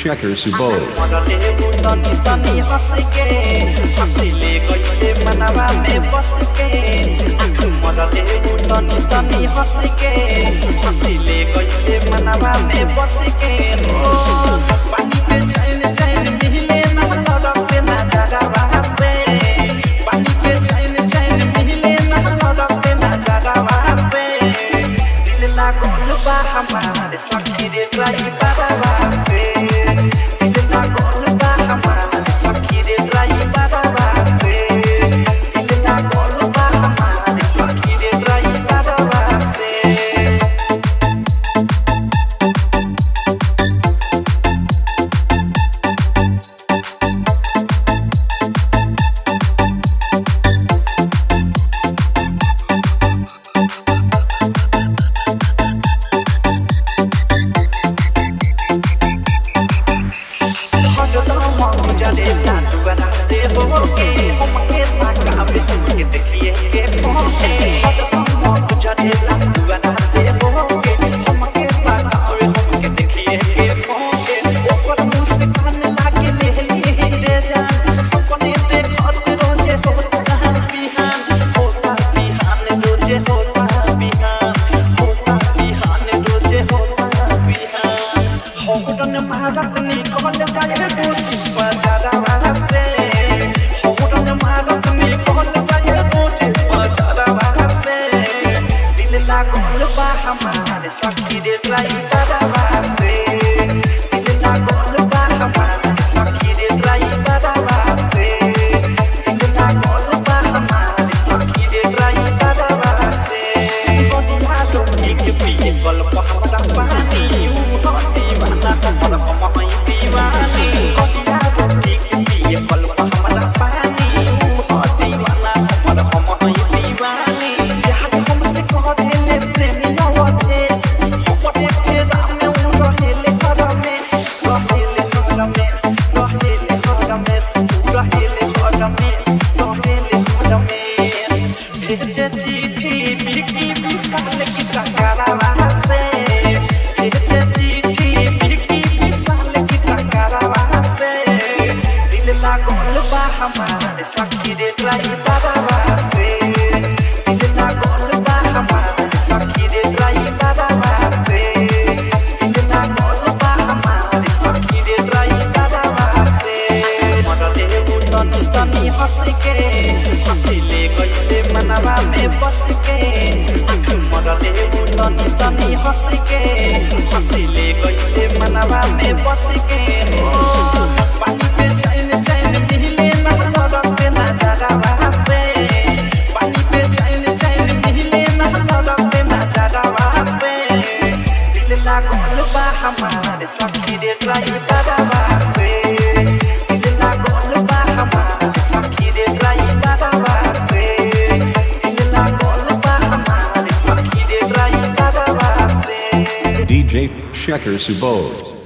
Shekhar Subodh. हमारे सखी रे ड्राई बाबा से दिल लागल बा हमारे सखी रे ड्राई बाबा से दिल लागल बा हमारे सखी रे ड्राई बाबा से हमारे सखी रे ड्राई बाबा से दिल लागल बा हमारे सखी रे ड्राई बाबा से दिल लागल बा हमारे सखी रे ड्राई बाबा से सोनिया तो एक पिए गल्प हमरा पानी ऊ दीवाना हमर हम हई दीवानी सोनिया तो एक पिए गल्प हमरा पानी ऊ दीवाना हमर हम हई दीवानी यार हमसे कह देले प्रेमी हमारे सखी रे ड्राई बाबा से दिल लागल बा हमारे सखी रे ड्राई बाबा से दिल लागल बा हमारे सखी रे ड्राई बाबा से मरले उतनी तनी हंस के हंसिले गइले मनवा में बस के मरले उतनी तनी हंस के हंसिले गइले मनवा में बस के पानी पे चैन चैन मिले हमारे सखी रे ड्राई बाबा से दिल लागल बा हमारे सखी रे ड्राई बाबा से दिल लागल बा हमारे सखी रे ड्राई बाबा से DJ Shekhar Subodh.